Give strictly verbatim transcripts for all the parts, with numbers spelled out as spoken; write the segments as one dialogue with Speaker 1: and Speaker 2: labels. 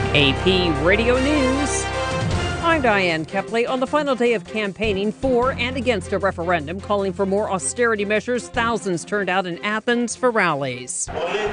Speaker 1: A P Radio News. I'm Diane Kepley. On the final day of campaigning for and against a referendum calling for more austerity measures, thousands turned out in Athens for rallies.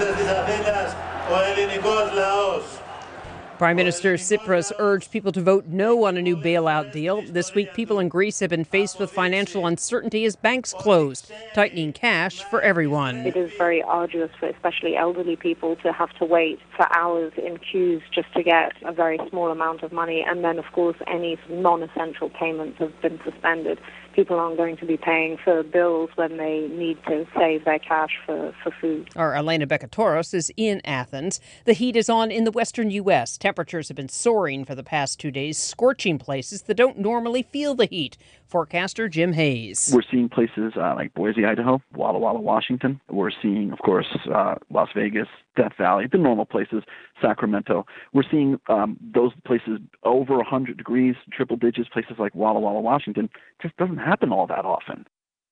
Speaker 1: Prime Minister Tsipras urged people to vote no on a new bailout deal. This week, people in Greece have been faced with financial uncertainty as banks closed, tightening cash for everyone.
Speaker 2: It is very arduous for especially elderly people to have to wait for hours in queues just to get a very small amount of money. And then, of course, any non-essential payments have been suspended. People aren't going to be paying for bills when they need to save their cash for, for food.
Speaker 1: Our Elena Bekatoros is in Athens. The heat is on in the western U S. Temperatures have been soaring for the past two days, scorching places that don't normally feel the heat. Forecaster Jim Hayes.
Speaker 3: We're seeing places uh, like Boise, Idaho, Walla Walla, Washington. We're seeing, of course, uh, Las Vegas, Death Valley, the normal places, Sacramento. We're seeing um, those places over one hundred degrees, triple digits, places like Walla Walla, Washington. Just doesn't happen all that often.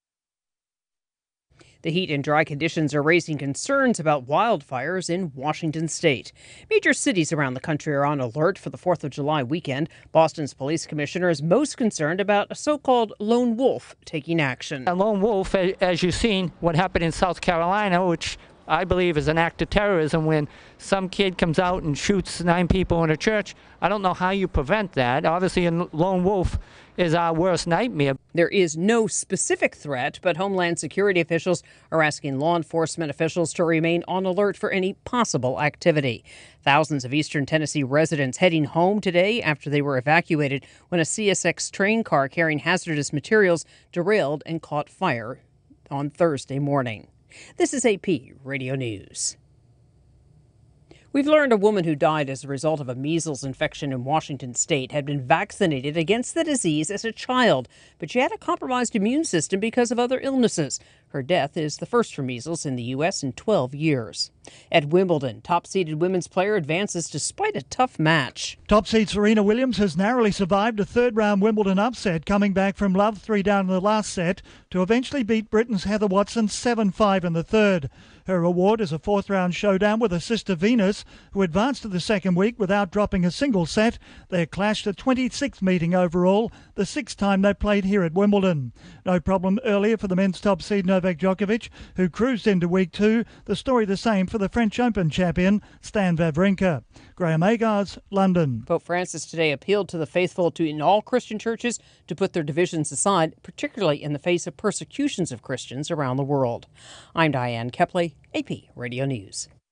Speaker 1: The heat and dry conditions are raising concerns about wildfires in Washington state. Major cities around the country are on alert for the fourth of July weekend. Boston's police commissioner is most concerned about a so-called lone wolf taking action.
Speaker 4: A lone wolf, as you've seen what happened in South Carolina, which I believe is an act of terrorism when some kid comes out and shoots nine people in a church. I don't know how you prevent that. Obviously, a lone wolf is our worst nightmare.
Speaker 1: There is no specific threat, but Homeland Security officials are asking law enforcement officials to remain on alert for any possible activity. Thousands of eastern Tennessee residents heading home today after they were evacuated when a C S X train car carrying hazardous materials derailed and caught fire on Thursday morning. This is A P Radio News. We've learned a woman who died as a result of a measles infection in Washington state had been vaccinated against the disease as a child, but she had a compromised immune system because of other illnesses. Her death is the first for measles in the U S in twelve years. At Wimbledon, top-seeded women's player advances despite a tough match.
Speaker 5: Top seed Serena Williams has narrowly survived a third-round Wimbledon upset, coming back from love three down in the last set to eventually beat Britain's Heather Watson seven five in the third. Her reward is a fourth-round showdown with her sister Venus, who advanced to the second week without dropping a single set. Their clash the twenty-sixth meeting overall, the sixth time they played here at Wimbledon. No problem earlier for the men's top seed Novak Djokovic, who cruised into week two. The story the same for the French Open champion Stan Wawrinka. Graham Agars, London.
Speaker 1: Pope Francis today appealed to the faithful to in all Christian churches to put their divisions aside, particularly in the face of persecutions of Christians around the world. I'm Diane Kepley, A P Radio News.